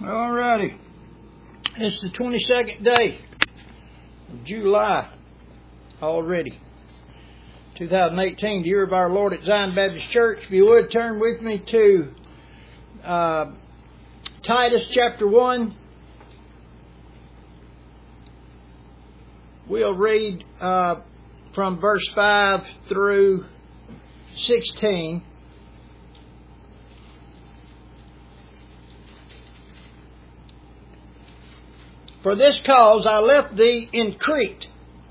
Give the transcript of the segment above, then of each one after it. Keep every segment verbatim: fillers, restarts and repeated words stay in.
All righty. It's the twenty-second day of July already. two thousand eighteen, the year of our Lord at Zion Baptist Church. If you would, turn with me to uh, Titus chapter one. We'll read uh, from verse five through sixteen. For this cause I left thee in Crete,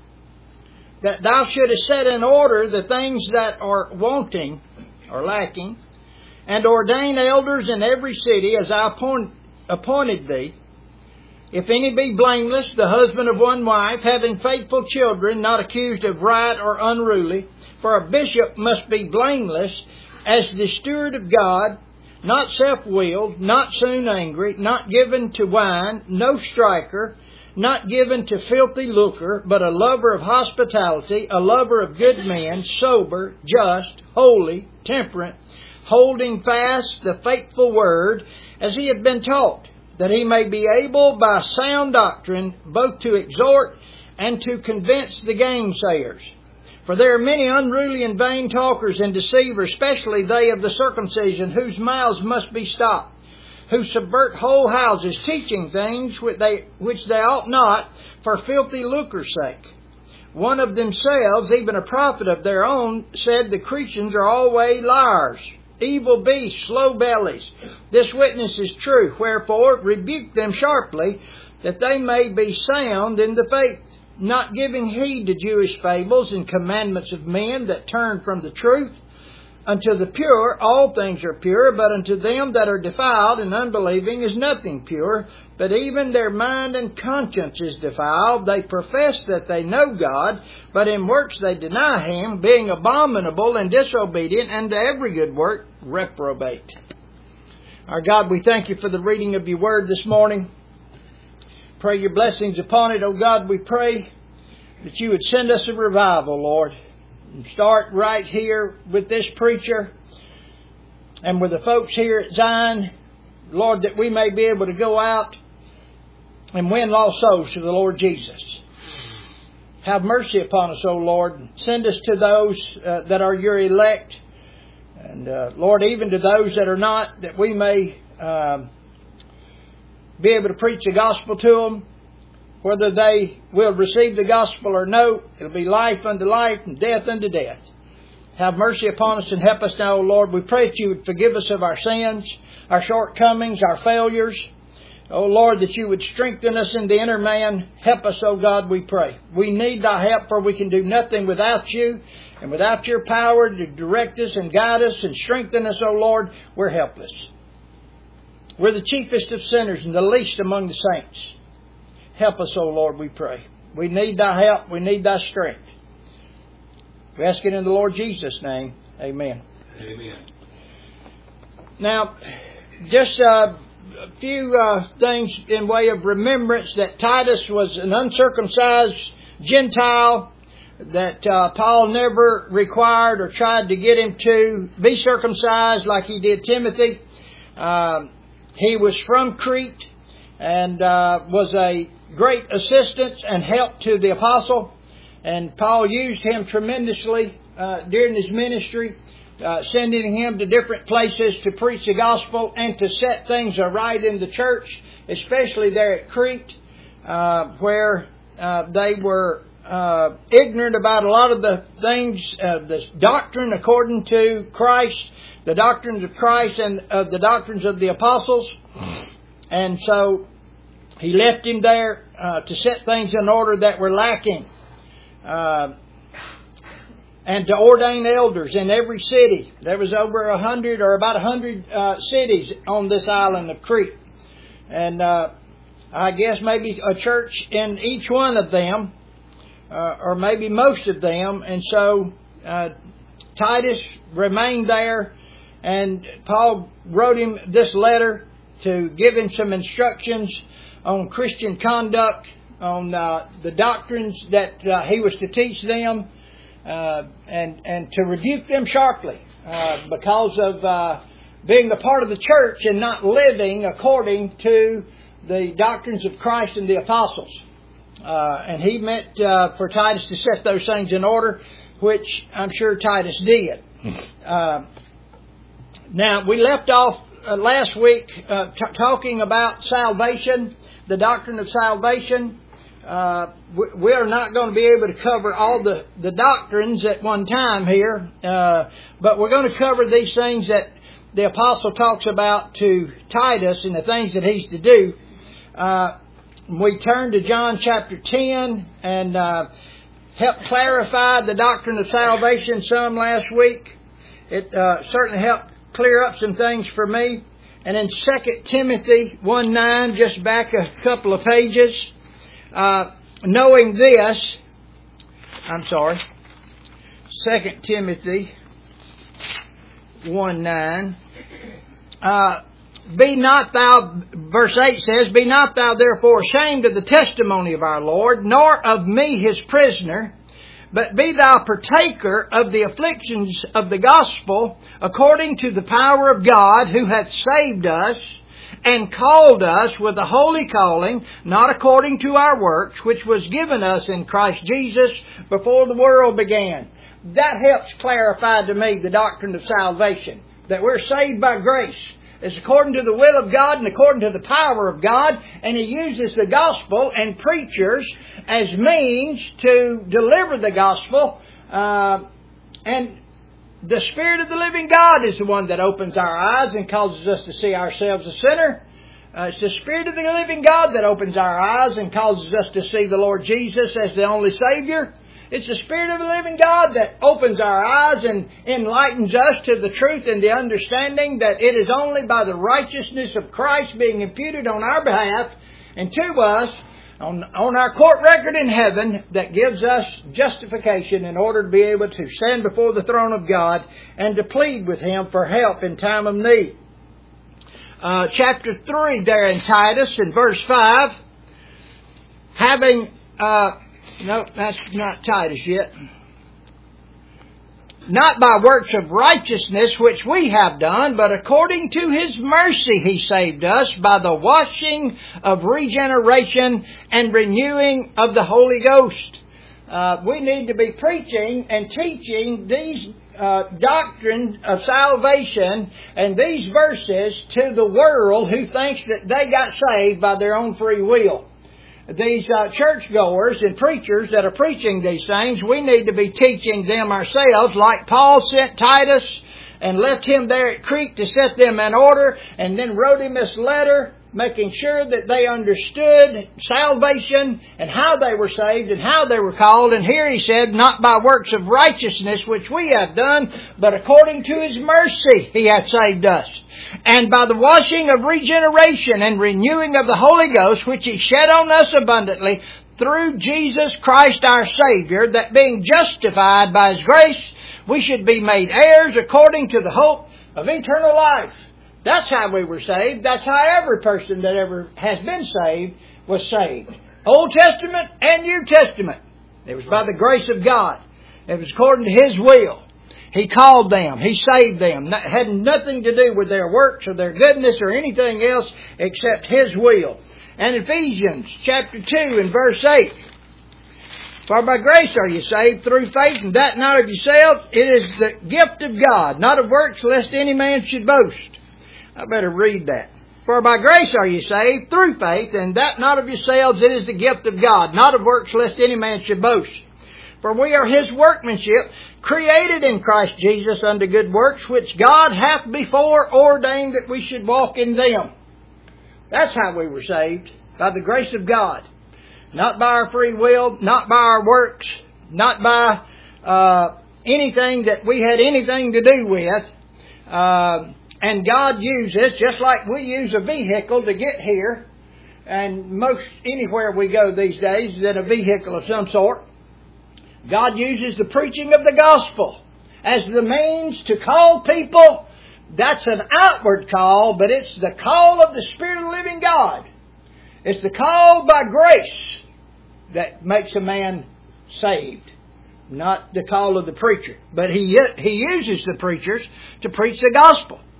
that thou shouldest set in order the things that are wanting or lacking, and ordain elders in every city as I appoint, appointed thee. If any be blameless, the husband of one wife, having faithful children, not accused of riot or unruly. For a bishop must be blameless, as the steward of God, not self-willed, not soon angry, not given to wine, no striker, not given to filthy lucre, but a lover of hospitality, a lover of good men, sober, just, holy, temperate, holding fast the faithful word, as he had been taught, that he may be able by sound doctrine both to exhort and to convince the gainsayers. For there are many unruly and vain talkers and deceivers, especially they of the circumcision, whose mouths must be stopped, who subvert whole houses, teaching things which they, which they ought not, for filthy lucre's sake. One of themselves, even a prophet of their own, said the Cretans are always liars, evil beasts, slow bellies. This witness is true. Wherefore, rebuke them sharply, that they may be sound in the faith, not giving heed to Jewish fables and commandments of men that turn from the truth. Unto the pure all things are pure, but unto them that are defiled and unbelieving is nothing pure, but even their mind and conscience is defiled. They profess that they know God, but in works they deny Him, being abominable and disobedient, and to every good work reprobate. Our God, we thank you for the reading of your word this morning. Pray your blessings upon it, O God. We pray that you would send us a revival, Lord. And start right here with this preacher and with the folks here at Zion, Lord, that we may be able to go out and win lost souls to the Lord Jesus. Have mercy upon us, O Lord. Send us to those uh, that are your elect. And uh, Lord, even to those that are not, that we may uh, be able to preach the gospel to them. Whether they will receive the gospel or no, it'll be life unto life and death unto death. Have mercy upon us and help us now, O Lord. We pray that you would forgive us of our sins, our shortcomings, our failures. O Lord, that you would strengthen us in the inner man. Help us, O God, we pray. We need thy help, for we can do nothing without you. And without your power to direct us and guide us and strengthen us, O Lord, we're helpless. We're the chiefest of sinners and the least among the saints. Help us, O Lord, we pray. We need thy help. We need thy strength. We ask it in the Lord Jesus' name. Amen. Amen. Now, just uh, a few uh, things in way of remembrance, that Titus was an uncircumcised Gentile, that uh, Paul never required or tried to get him to be circumcised like he did Timothy. Uh, he was from Crete and uh, was a great assistance and help to the apostle. And Paul used him tremendously uh, during his ministry, uh, sending him to different places to preach the gospel and to set things aright in the church, especially there at Crete, uh, where uh, they were uh, ignorant about a lot of the things, uh, the doctrine according to Christ, the doctrines of Christ and uh, the doctrines of the apostles. And so he left him there uh, to set things in order that were lacking. Uh, and to ordain elders in every city. There was over a hundred or about a hundred uh, cities on this island of Crete. And uh, I guess maybe a church in each one of them, uh, or maybe most of them. And so uh, Titus remained there, and Paul wrote him this letter to give him some instructions on Christian conduct, on uh, the doctrines that uh, he was to teach them, uh, and and to rebuke them sharply uh, because of uh, being a part of the church and not living according to the doctrines of Christ and the apostles. Uh, and he meant uh, for Titus to set those things in order, which I'm sure Titus did. Uh, now, we left off uh, last week uh, t- talking about salvation, the doctrine of salvation. Uh, we, we are not going to be able to cover all the, the doctrines at one time here, uh, but we're going to cover these things that the apostle talks about to Titus and the things that he's to do. Uh, we turned to John chapter ten and uh, helped clarify the doctrine of salvation some last week. It uh, certainly helped clear up some things for me. And in Second Timothy one nine, just back a couple of pages, uh, knowing this, I'm sorry, Second Timothy one nine, uh, Be not thou, verse eight says, Be not thou therefore ashamed of the testimony of our Lord, nor of me his prisoner, but be thou partaker of the afflictions of the gospel, according to the power of God, who hath saved us, and called us with a holy calling, not according to our works, which was given us in Christ Jesus before the world began. That helps clarify to me the doctrine of salvation, that we're saved by grace. It's according to the will of God and according to the power of God. And He uses the gospel and preachers as means to deliver the gospel. Uh, and the Spirit of the living God is the one that opens our eyes and causes us to see ourselves a sinner. Uh, it's the Spirit of the living God that opens our eyes and causes us to see the Lord Jesus as the only Savior. It's the Spirit of the living God that opens our eyes and enlightens us to the truth and the understanding that it is only by the righteousness of Christ being imputed on our behalf and to us on, on our court record in heaven that gives us justification in order to be able to stand before the throne of God and to plead with Him for help in time of need. Uh, chapter three there in Titus in verse five, having... Uh, No, that's not Titus yet. Not by works of righteousness which we have done, but according to His mercy He saved us by the washing of regeneration and renewing of the Holy Ghost. Uh, we need to be preaching and teaching these uh, doctrines of salvation and these verses to the world who thinks that they got saved by their own free will. These uh, churchgoers and preachers that are preaching these things, we need to be teaching them ourselves, like Paul sent Titus and left him there at Crete to set them in order, and then wrote him this letter, making sure that they understood salvation and how they were saved and how they were called. And here he said, not by works of righteousness which we have done, but according to His mercy He hath saved us. And by the washing of regeneration and renewing of the Holy Ghost, which He shed on us abundantly through Jesus Christ our Savior, that being justified by His grace, we should be made heirs according to the hope of eternal life. That's how we were saved. That's how every person that ever has been saved was saved. Old Testament and New Testament. It was by the grace of God. It was according to His will. He called them. He saved them. It had nothing to do with their works or their goodness or anything else except His will. And Ephesians chapter two and verse eight. For by grace are you saved through faith, and that not of yourselves. It is the gift of God, not of works, lest any man should boast. I better read that. For by grace are you saved through faith, and that not of yourselves. It is the gift of God, not of works, lest any man should boast. For we are His workmanship, created in Christ Jesus unto good works, which God hath before ordained that we should walk in them. That's how we were saved, by the grace of God. Not by our free will, not by our works, not by uh, anything that we had anything to do with. Uh, and God uses, just like we use a vehicle to get here, and most anywhere we go these days is in a vehicle of some sort. God uses the preaching of the gospel as the means to call people. That's an outward call, but it's the call of the Spirit of the living God. It's the call by grace that makes a man saved, not the call of the preacher. But he he uses the preachers to preach the gospel.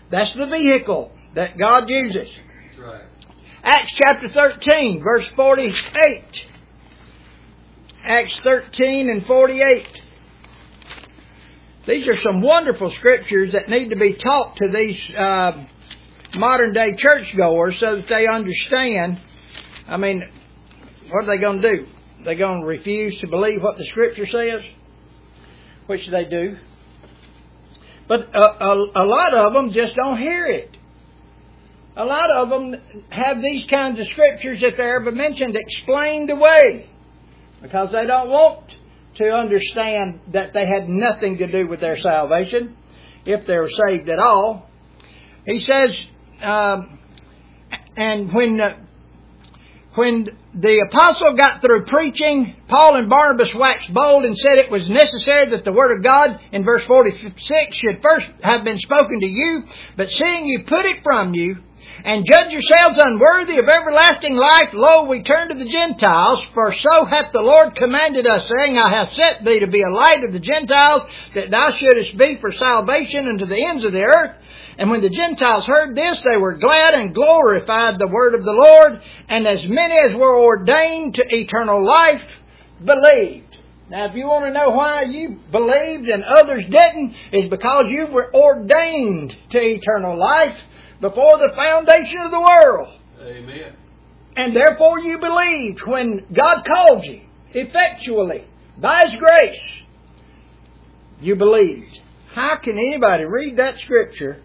That's the vehicle that God uses. That's right. Acts chapter thirteen, verse forty-eight. Acts thirteen and forty-eight. These are some wonderful scriptures that need to be taught to these uh, modern day churchgoers so that they understand. I mean, what are they going to do? They're going to refuse to believe what the Scripture says? Which they do. But a, a, a lot of them just don't hear it. A lot of them have these kinds of Scriptures, if they're ever mentioned, explained away. Because they don't want to understand that they had nothing to do with their salvation, if they're saved at all. He says, um, and when... Uh, When the apostle got through preaching, Paul and Barnabas waxed bold and said it was necessary that the word of God, in verse forty-six, should first have been spoken to you. But seeing you put it from you, and judge yourselves unworthy of everlasting life, lo, we turn to the Gentiles. For so hath the Lord commanded us, saying, I have set thee to be a light of the Gentiles, that thou shouldest be for salvation unto the ends of the earth. And when the Gentiles heard this, they were glad and glorified the word of the Lord. And as many as were ordained to eternal life believed. Now, if you want to know why you believed and others didn't, it's because you were ordained to eternal life before the foundation of the world. Amen. And therefore you believed when God called you effectually by His grace. You believed. How can anybody read that Scripture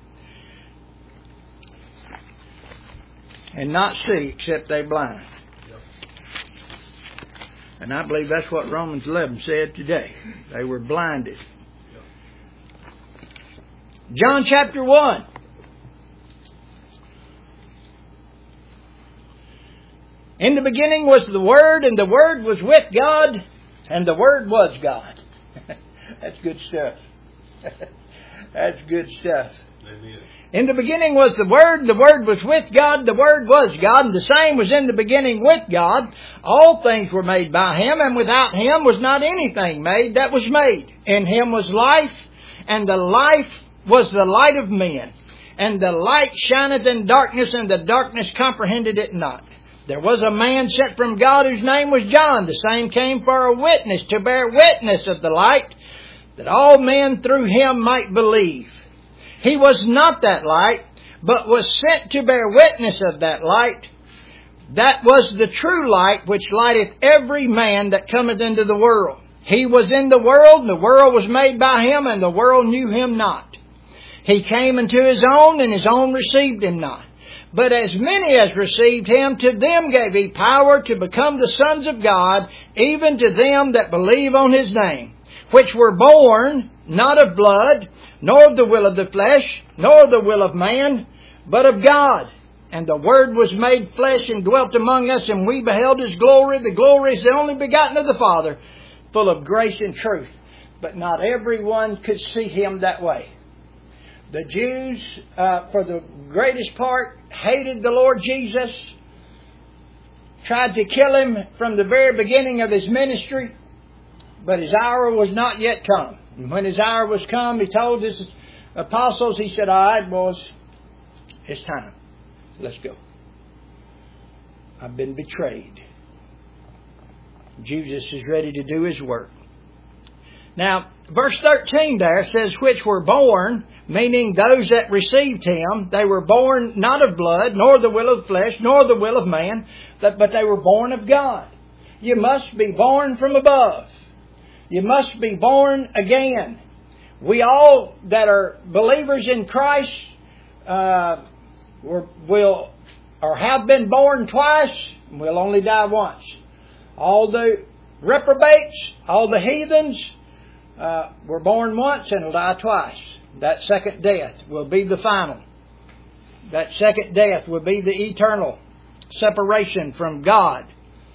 and not see except they blind? Yep. And I believe that's what Romans eleven said today. They were blinded. Yep. John chapter one. In the beginning was the Word, and the Word was with God, and the Word was God. That's good stuff. That's good stuff. Amen. In the beginning was the Word, the Word was with God, the Word was God, and the same was in the beginning with God. All things were made by Him, and without Him was not anything made that was made. In Him was life, and the life was the light of men. And the light shineth in darkness, and the darkness comprehended it not. There was a man sent from God whose name was John. The same came for a witness, to bear witness of the light, that all men through him might believe. He was not that light, but was sent to bear witness of that light. That was the true light, which lighteth every man that cometh into the world. He was in the world, and the world was made by Him, and the world knew Him not. He came into His own, and His own received Him not. But as many as received Him, to them gave He power to become the sons of God, even to them that believe on His name, which were born not of blood, nor of the will of the flesh, nor of the will of man, but of God. And the Word was made flesh and dwelt among us, and we beheld His glory. The glory is the only begotten of the Father, full of grace and truth. But not everyone could see Him that way. The Jews, uh, for the greatest part, hated the Lord Jesus, tried to kill Him from the very beginning of His ministry, but His hour was not yet come. And when His hour was come, He told His apostles, He said, all right, boys, it's time. Let's go. I've been betrayed. Jesus is ready to do His work. Now, verse thirteen there says, which were born, meaning those that received Him. They were born not of blood, nor the will of flesh, nor the will of man, but they were born of God. You must be born from above. You must be born again. We all that are believers in Christ uh, will or have been born twice, and we'll only die once. All the reprobates, all the heathens, uh, were born once and will die twice. That second death will be the final. That second death will be the eternal separation from God.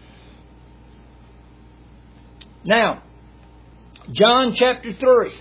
Now, John chapter three.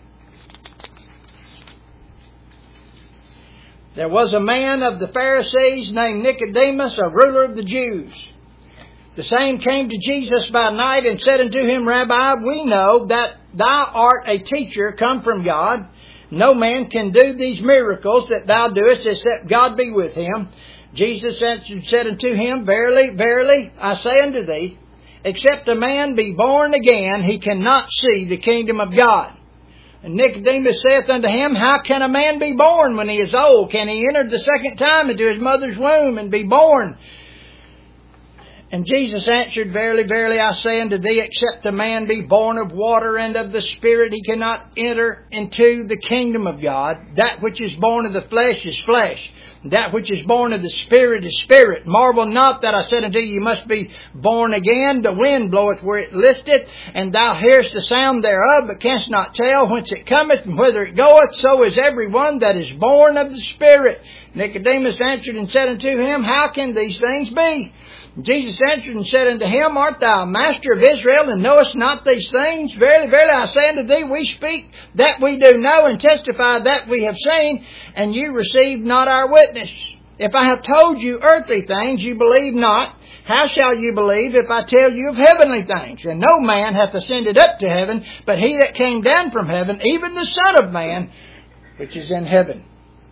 There was a man of the Pharisees named Nicodemus, a ruler of the Jews. The same came to Jesus by night and said unto Him, Rabbi, we know that Thou art a teacher come from God, No man can do these miracles that thou doest except God be with him. Jesus answered and said unto him, Verily, verily, I say unto thee, except a man be born again, he cannot see the kingdom of God. And Nicodemus saith unto him, How can a man be born when he is old? Can he enter the second time into his mother's womb and be born? And Jesus answered, Verily, verily, I say unto thee, except a man be born of water and of the Spirit, he cannot enter into the kingdom of God. That which is born of the flesh is flesh. That which is born of the Spirit is spirit. Marvel not that I said unto you, you must be born again. The wind bloweth where it listeth, and thou hearest the sound thereof, but canst not tell whence it cometh and whither it goeth. So is every one that is born of the Spirit. Nicodemus answered and said unto him, How can these things be? Jesus answered and said unto him, Art thou a master of Israel, and knowest not these things? Verily, verily, I say unto thee, we speak that we do know, and testify that we have seen, and you receive not our witness. If I have told you earthly things, you believe not. How shall you believe if I tell you of heavenly things? And no man hath ascended up to heaven, but he that came down from heaven, even the Son of Man, which is in heaven.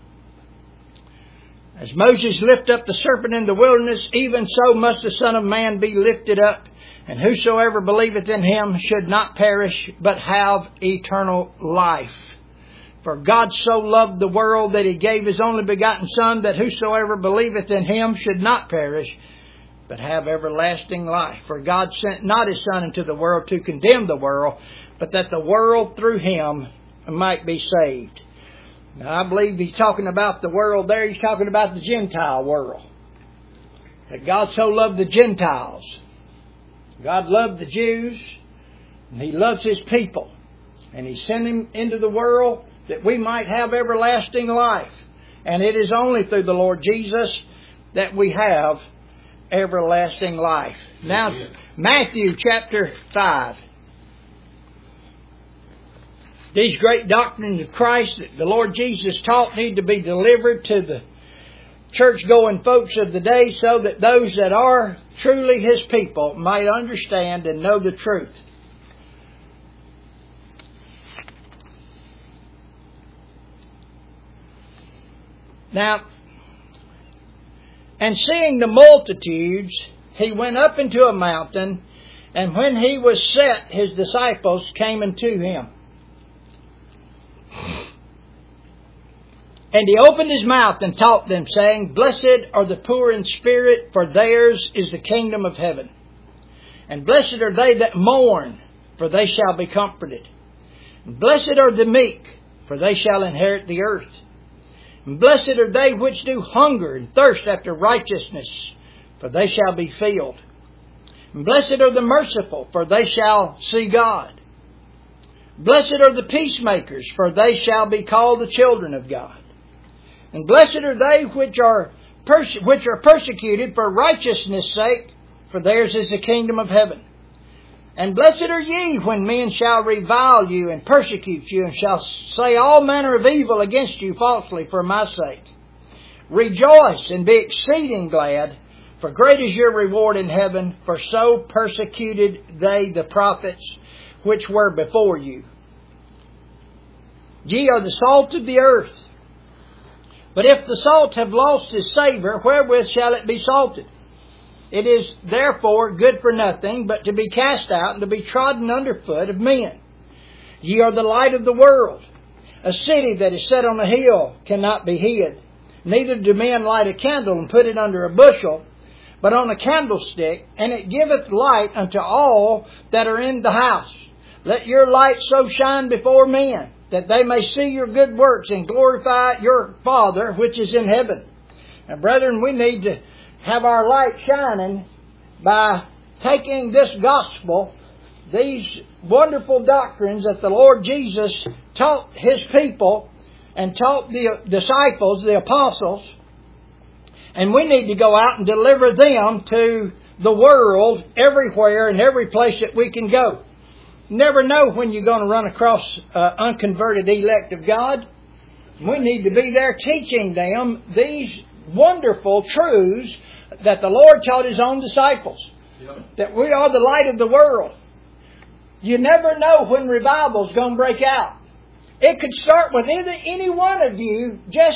As Moses lifted up the serpent in the wilderness, even so must the Son of Man be lifted up. And whosoever believeth in him should not perish, but have eternal life. For God so loved the world that he gave his only begotten Son, that whosoever believeth in him should not perish, but have everlasting life. For God sent not his Son into the world to condemn the world, but that the world through him might be saved. Now, I believe he's talking about the world there. He's talking about the Gentile world. That God so loved the Gentiles. God loved the Jews. And he loves his people. And he sent him into the world that we might have everlasting life. And it is only through the Lord Jesus that we have everlasting life. Now, Matthew chapter five. These great doctrines of Christ that the Lord Jesus taught need to be delivered to the church-going folks of the day, so that those that are truly his people might understand and know the truth. Now, and seeing the multitudes, he went up into a mountain, and when he was set, his disciples came unto him. And he opened his mouth and taught them, saying, Blessed are the poor in spirit, for theirs is the kingdom of heaven. And blessed are they that mourn, for they shall be comforted. And blessed are the meek, for they shall inherit the earth. And blessed are they which do hunger and thirst after righteousness, for they shall be filled. And blessed are the merciful, for they shall see God. Blessed are the peacemakers, for they shall be called the children of God. And blessed are they which are perse- which are persecuted for righteousness' sake, for theirs is the kingdom of heaven. And blessed are ye when men shall revile you and persecute you, and shall say all manner of evil against you falsely for my sake. Rejoice and be exceeding glad, for great is your reward in heaven, for so persecuted they the prophets which were before you. Ye are the salt of the earth. But if the salt have lost its savour, wherewith shall it be salted? It is therefore good for nothing, but to be cast out and to be trodden underfoot of men. Ye are the light of the world. A city that is set on a hill cannot be hid. Neither do men light a candle and put it under a bushel, but on a candlestick, and it giveth light unto all that are in the house. Let your light so shine before men, that they may see your good works and glorify your Father which is in heaven. Now, brethren, we need to have our light shining by taking this gospel, these wonderful doctrines that the Lord Jesus taught his people and taught the disciples, the apostles, and we need to go out and deliver them to the world everywhere and every place that we can go. Never know when you're going to run across uh, unconverted elect of God. We need to be there teaching them these wonderful truths that the Lord taught his own disciples. Yep. That we are the light of the world. You never know when revival's going to break out. It could start with either, any one of you just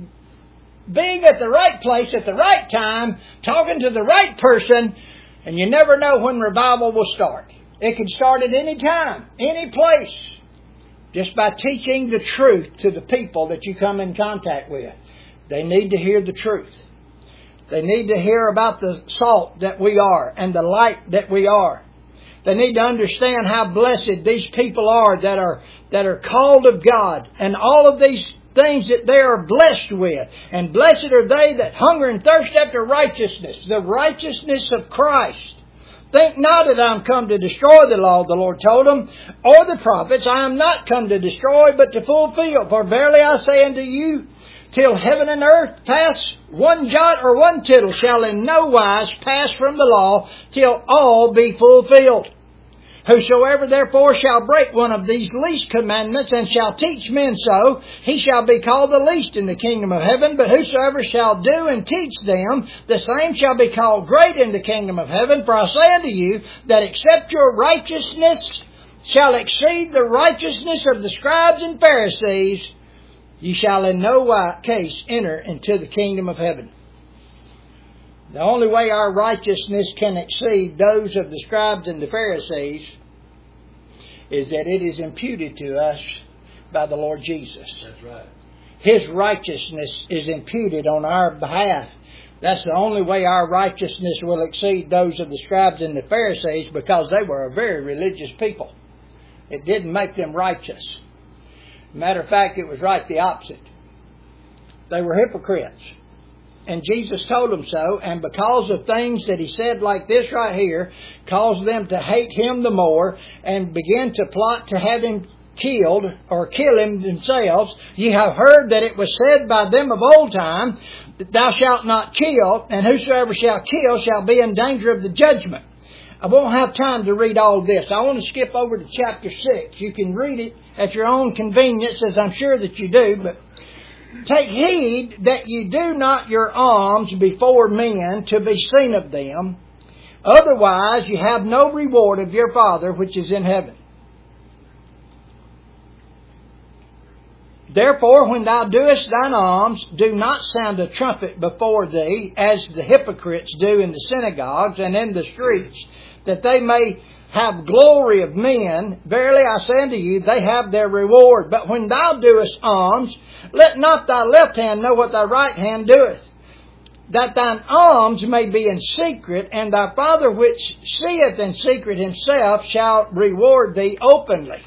being at the right place at the right time, talking to the right person, and you never know when revival will start. It could start at any time, any place, just by teaching the truth to the people that you come in contact with. They need to hear the truth. They need to hear about the salt that we are and the light that we are. They need to understand how blessed these people are that are that are called of God, and all of these things that they are blessed with. And blessed are they that hunger and thirst after righteousness, the righteousness of Christ. Think not that I am come to destroy the law, the Lord told them, or the prophets. I am not come to destroy, but to fulfill. For verily I say unto you, till heaven and earth pass, one jot or one tittle shall in no wise pass from the law, till all be fulfilled. Whosoever therefore shall break one of these least commandments, and shall teach men so, he shall be called the least in the kingdom of heaven. But whosoever shall do and teach them, the same shall be called great in the kingdom of heaven. For I say unto you, that except your righteousness shall exceed the righteousness of the scribes and Pharisees, ye shall in no case enter into the kingdom of heaven. The only way our righteousness can exceed those of the scribes and the Pharisees is that it is imputed to us by the Lord Jesus. That's right. His righteousness is imputed on our behalf. That's the only way our righteousness will exceed those of the scribes and the Pharisees, because they were a very religious people. It didn't make them righteous. Matter of fact, it was right the opposite. They were hypocrites. And Jesus told them so, and because of things that He said like this right here, caused them to hate Him the more and begin to plot to have Him killed or kill Him themselves. Ye have heard that it was said by them of old time, that thou shalt not kill, and whosoever shall kill shall be in danger of the judgment. I won't have time to read all this. I want to skip over to chapter six. You can read it at your own convenience, as I'm sure that you do, but take heed that you do not your alms before men to be seen of them. Otherwise you have no reward of your Father which is in heaven. Therefore, when thou doest thine alms, do not sound a trumpet before thee, as the hypocrites do in the synagogues and in the streets, that they may have glory of men. Verily I say unto you, they have their reward. But when thou doest alms, let not thy left hand know what thy right hand doeth, that thine alms may be in secret, and thy Father which seeth in secret Himself shall reward thee openly.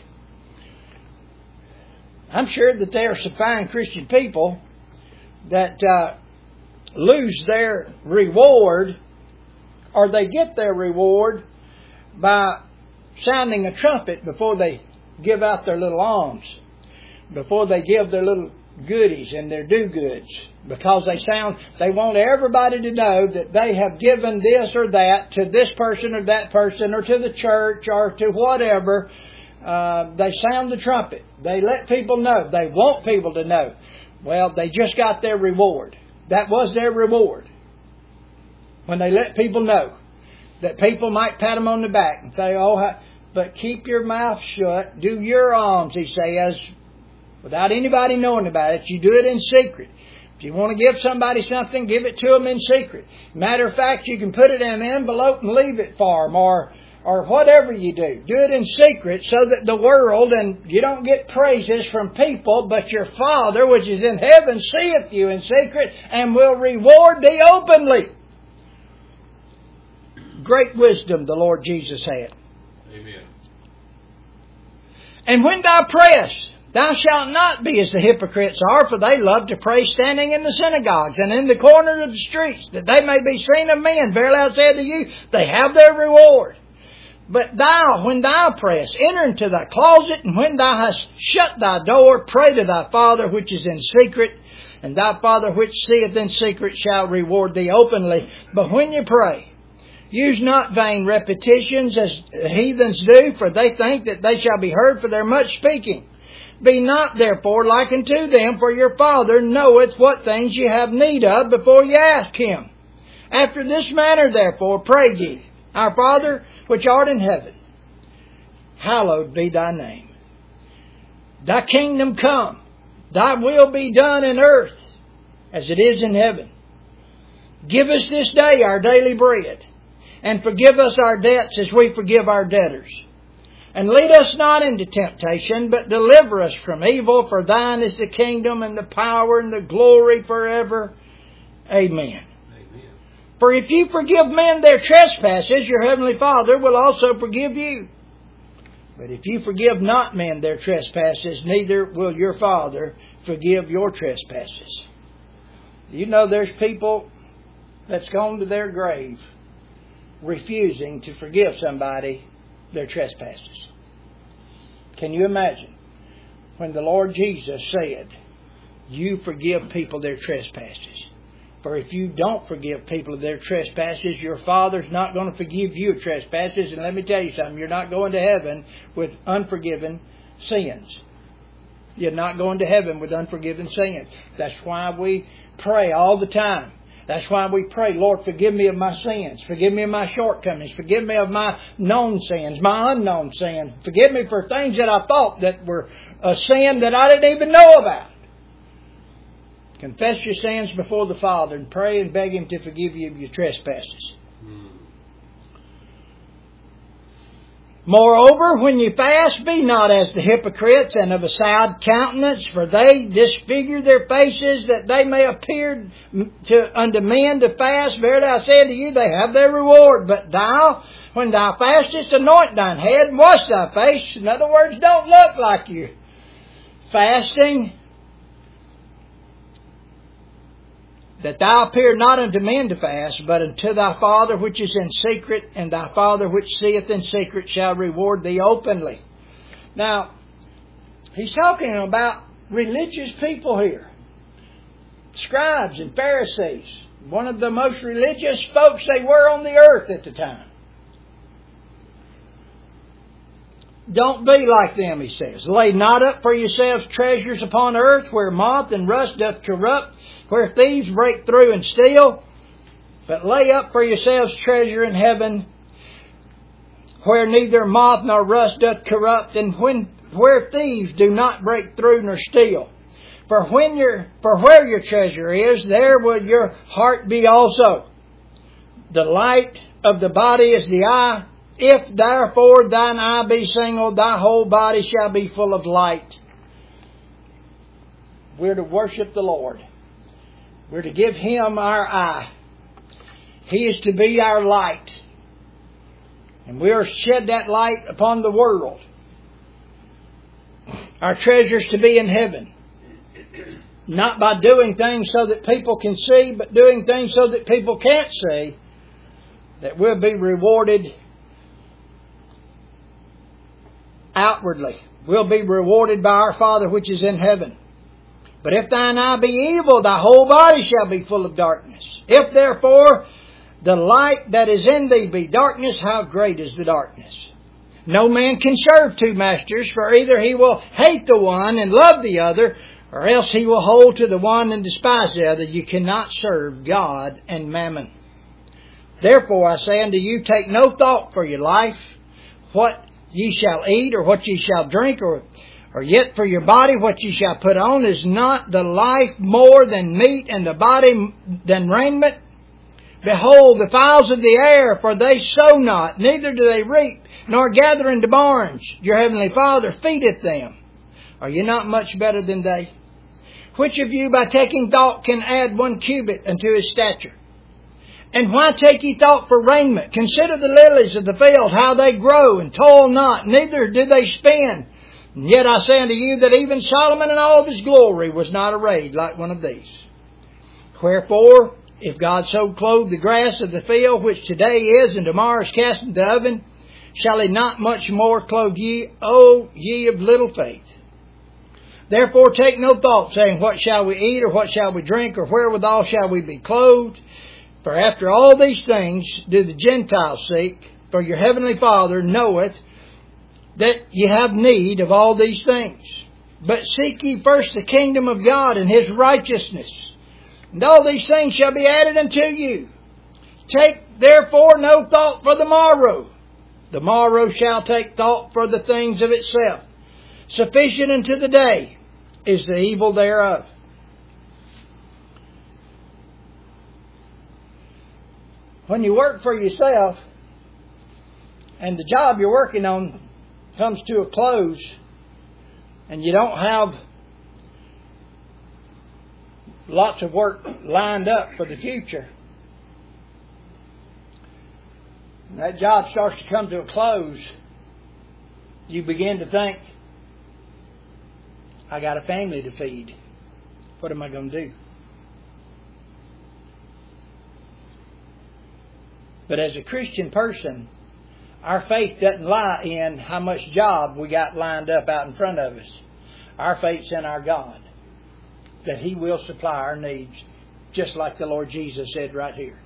I'm sure that there are some fine Christian people that uh, lose their reward, or they get their reward by sounding a trumpet before they give out their little alms, before they give their little goodies and their do-goods, because they sound, they want everybody to know that they have given this or that to this person or that person, or to the church, or to whatever. Uh, they sound the trumpet. They let people know. They want people to know. Well, they just got their reward. That was their reward. When they let people know, that people might pat them on the back and say, oh, but keep your mouth shut. Do your alms, He says, without anybody knowing about it. You do it in secret. If you want to give somebody something, give it to them in secret. Matter of fact, you can put it in an envelope and leave it for them, or or whatever you do. Do it in secret, so that the world, and you don't get praises from people, but your Father which is in heaven seeth you in secret, and will reward thee openly. Great wisdom the Lord Jesus had. Amen. And when thou prayest, thou shalt not be as the hypocrites are, for they love to pray standing in the synagogues and in the corners of the streets, that they may be seen of men. Verily I say to you, they have their reward. But thou, when thou prayest, enter into thy closet, and when thou hast shut thy door, pray to thy Father which is in secret, and thy Father which seeth in secret shall reward thee openly. But when you pray, use not vain repetitions as heathens do, for they think that they shall be heard for their much speaking. Be not therefore like unto them, for your Father knoweth what things ye have need of before ye ask Him. After this manner therefore pray ye, Our Father which art in heaven, hallowed be thy name. Thy kingdom come. Thy will be done in earth as it is in heaven. Give us this day our daily bread, and forgive us our debts as we forgive our debtors. And lead us not into temptation, but deliver us from evil. For thine is the kingdom and the power and the glory forever. Amen. Amen. For if you forgive men their trespasses, your heavenly Father will also forgive you. But if you forgive not men their trespasses, neither will your Father forgive your trespasses. You know there's people that's gone to their grave refusing to forgive somebody their trespasses. Can you imagine when the Lord Jesus said, you forgive people their trespasses? For if you don't forgive people their trespasses, your Father's not going to forgive you trespasses. And let me tell you something, you're not going to heaven with unforgiven sins. You're not going to heaven with unforgiven sins. That's why we pray all the time. That's why we pray, Lord, forgive me of my sins. Forgive me of my shortcomings. Forgive me of my known sins, my unknown sins. Forgive me for things that I thought that were a sin that I didn't even know about. Confess your sins before the Father and pray and beg Him to forgive you of your trespasses. Hmm. Moreover, when you fast, be not as the hypocrites and of a sad countenance, for they disfigure their faces, that they may appear to unto men to fast. Verily I say unto you, they have their reward. But thou, when thou fastest, anoint thine head and wash thy face. In other words, don't look like you're fasting, that thou appear not unto men to fast, but unto thy Father which is in secret, and thy Father which seeth in secret shall reward thee openly. Now, he's talking about religious people here. Scribes and Pharisees. One of the most religious folks they were on the earth at the time. Don't be like them, he says. Lay not up for yourselves treasures upon earth, where moth and rust doth corrupt, where thieves break through and steal. But lay up for yourselves treasure in heaven, where neither moth nor rust doth corrupt, and when where thieves do not break through nor steal. For when your for where your treasure is, there will your heart be also. The light of the body is the eye. If therefore thine eye be single, thy whole body shall be full of light. We're to worship the Lord. We're to give Him our eye. He is to be our light. And we are to shed that light upon the world. Our treasure is to be in heaven. Not by doing things so that people can see, but doing things so that people can't see. That we'll be rewarded outwardly. We'll be rewarded by our Father which is in heaven. But if thine eye be evil, thy whole body shall be full of darkness. If therefore the light that is in thee be darkness, how great is the darkness? No man can serve two masters, for either he will hate the one and love the other, or else he will hold to the one and despise the other. You cannot serve God and mammon. Therefore I say unto you, take no thought for your life, what ye shall eat, or what ye shall drink, or, or yet for your body what ye shall put on. Is not the life more than meat, and the body than raiment? Behold, the fowls of the air, for they sow not, neither do they reap, nor gather into barns. Your heavenly Father feedeth them. Are you not much better than they? Which of you by taking thought can add one cubit unto his stature? And why take ye thought for raiment? Consider the lilies of the field, how they grow, and toil not, neither do they spin. And yet I say unto you that even Solomon in all of his glory was not arrayed like one of these. Wherefore, if God so clothe the grass of the field, which today is and tomorrow is cast into the oven, shall He not much more clothe ye, O ye of little faith? Therefore take no thought, saying, what shall we eat, or what shall we drink, or wherewithal shall we be clothed? For after all these things do the Gentiles seek, for your heavenly Father knoweth that ye have need of all these things. But seek ye first the kingdom of God and His righteousness, and all these things shall be added unto you. Take therefore no thought for the morrow. The morrow shall take thought for the things of itself. Sufficient unto the day is the evil thereof. When you work for yourself and the job you're working on comes to a close and you don't have lots of work lined up for the future, that job starts to come to a close, you begin to think, I got a family to feed. What am I going to do? But as a Christian person, our faith doesn't lie in how much job we got lined up out in front of us. Our faith's in our God, that He will supply our needs, just like the Lord Jesus said right here.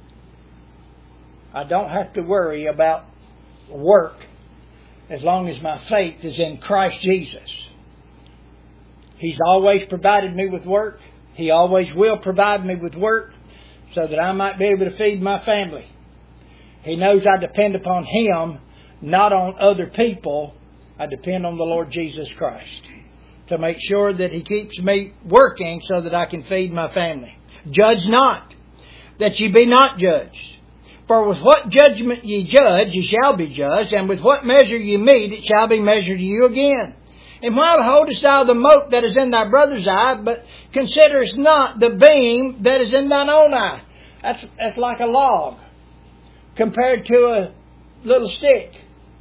I don't have to worry about work as long as my faith is in Christ Jesus. He's always provided me with work. He always will provide me with work so that I might be able to feed my family. He knows I depend upon Him, not on other people. I depend on the Lord Jesus Christ to make sure that He keeps me working so that I can feed my family. Judge not, that ye be not judged. For with what judgment ye judge, ye shall be judged, and with what measure ye mete, it shall be measured to you again. And why beholdest thou the mote that is in thy brother's eye, but considerest not the beam that is in thine own eye? That's, that's like a log compared to a little stick.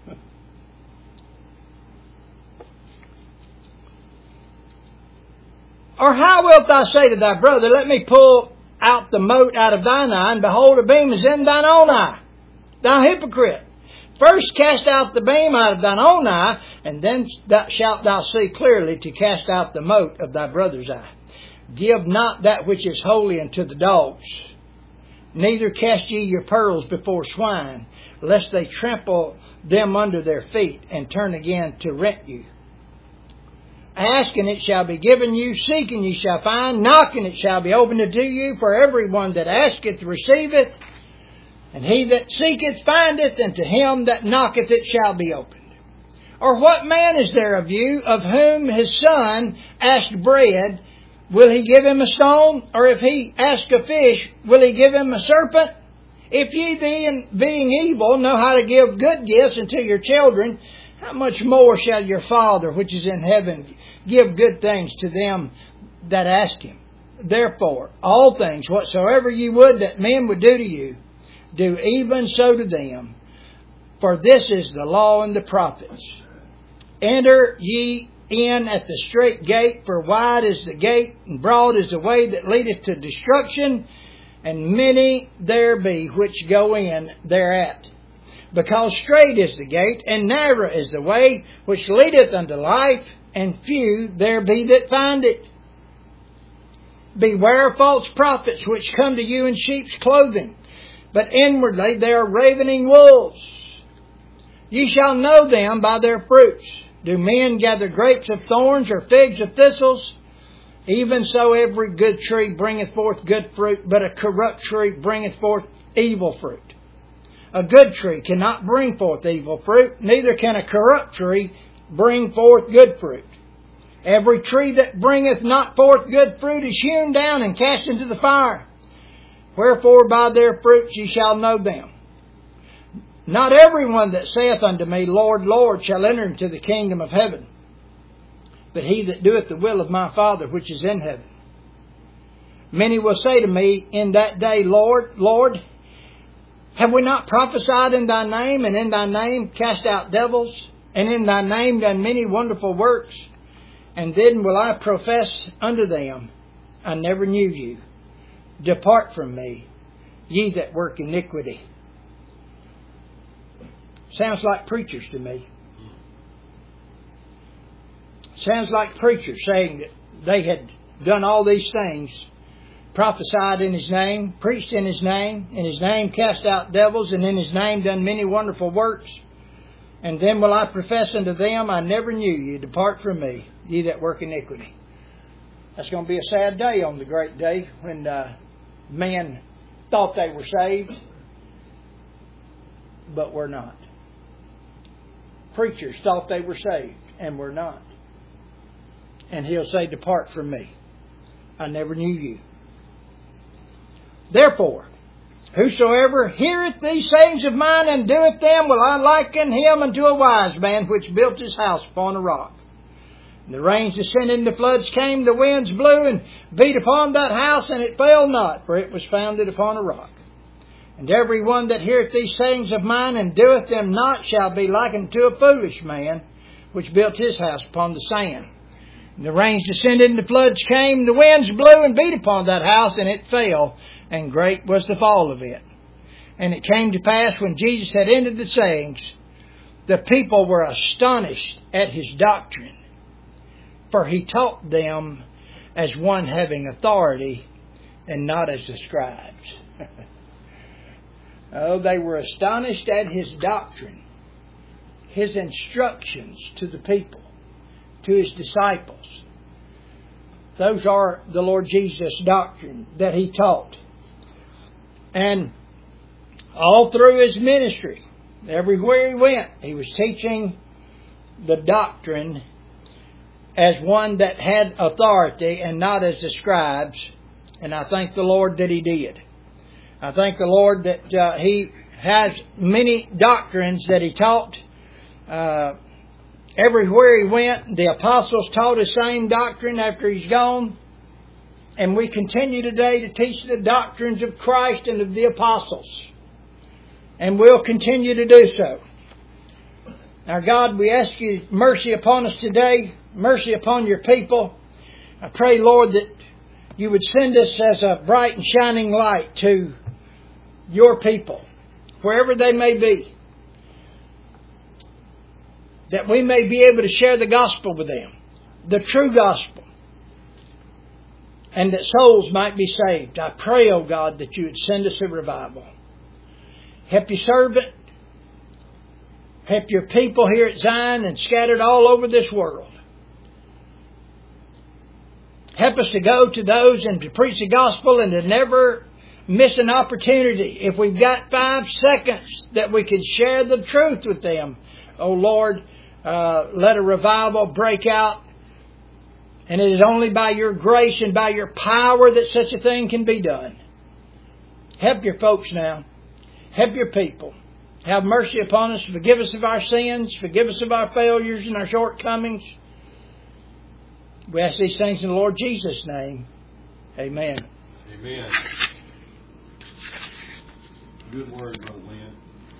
Or how wilt thou say to thy brother, let me pull out the mote out of thine eye, and behold, a beam is in thine own eye? Thou hypocrite! First cast out the beam out of thine own eye, and then shalt thou see clearly to cast out the mote of thy brother's eye. Give not that which is holy unto the dogs, neither cast ye your pearls before swine, lest they trample them under their feet, and turn again to rent you. Ask, and it shall be given you. Seek, and ye shall find. Knock, and it shall be opened unto you. For everyone that asketh receiveth, and he that seeketh findeth, and to him that knocketh it shall be opened. Or what man is there of you, of whom his son asked bread, will he give him a stone? Or if he ask a fish, will he give him a serpent? If ye being, being evil know how to give good gifts unto your children, how much more shall your Father which is in heaven give good things to them that ask Him? Therefore, all things whatsoever ye would that men would do to you, do even so to them. For this is the law and the prophets. Enter ye in at the strait gate, for wide is the gate, and broad is the way that leadeth to destruction, and many there be which go in thereat. Because strait is the gate, and narrow is the way which leadeth unto life, and few there be that find it. Beware of false prophets which come to you in sheep's clothing, but inwardly they are ravening wolves. Ye shall know them by their fruits. Do men gather grapes of thorns or figs of thistles? Even so every good tree bringeth forth good fruit, but a corrupt tree bringeth forth evil fruit. A good tree cannot bring forth evil fruit, neither can a corrupt tree bring forth good fruit. Every tree that bringeth not forth good fruit is hewn down and cast into the fire. Wherefore by their fruits ye shall know them. Not everyone that saith unto me, Lord, Lord, shall enter into the kingdom of heaven, but he that doeth the will of my Father which is in heaven. Many will say to me in that day, Lord, Lord, have we not prophesied in thy name, and in thy name cast out devils, and in thy name done many wonderful works? And then will I profess unto them, I never knew you. Depart from me, ye that work iniquity. Sounds like preachers to me. Sounds like preachers saying that they had done all these things, prophesied in His name, preached in His name, in His name cast out devils, and in His name done many wonderful works. And then will I profess unto them, I never knew you. Depart from me, ye that work iniquity. That's going to be a sad day on the great day when uh, men thought they were saved, but were not. Preachers thought they were saved and were not. And He'll say, depart from me. I never knew you. Therefore, whosoever heareth these sayings of mine and doeth them, will I liken him unto a wise man which built his house upon a rock. And the rains descended and the floods came, the winds blew and beat upon that house, and it fell not, for it was founded upon a rock. And every one that heareth these sayings of mine and doeth them not shall be likened to a foolish man which built his house upon the sand. And the rains descended and the floods came, the winds blew and beat upon that house, and it fell, and great was the fall of it. And it came to pass, when Jesus had ended the sayings, the people were astonished at His doctrine, for He taught them as one having authority, and not as the scribes. Oh, they were astonished at His doctrine, His instructions to the people, to His disciples. Those are the Lord Jesus' doctrine that He taught. And all through His ministry, everywhere He went, He was teaching the doctrine as one that had authority and not as the scribes. And I thank the Lord that He did. I thank the Lord that uh, He has many doctrines that He taught. Uh, everywhere He went, the apostles taught the same doctrine after He's gone. And we continue today to teach the doctrines of Christ and of the apostles. And we'll continue to do so. Our God, we ask You mercy upon us today. Mercy upon Your people. I pray, Lord, that You would send us as a bright and shining light to Your people, wherever they may be, that we may be able to share the gospel with them, the true gospel, and that souls might be saved. I pray, oh God, that You would send us a revival. Help Your servant. Help Your people here at Zion and scattered all over this world. Help us to go to those and to preach the gospel and to never miss an opportunity. If we've got five seconds that we can share the truth with them, oh Lord, uh, let a revival break out. And it is only by Your grace and by Your power that such a thing can be done. Help Your folks now. Help Your people. Have mercy upon us. Forgive us of our sins. Forgive us of our failures and our shortcomings. We ask these things in the Lord Jesus' name. Amen. Amen. Good word, Brother Lynn.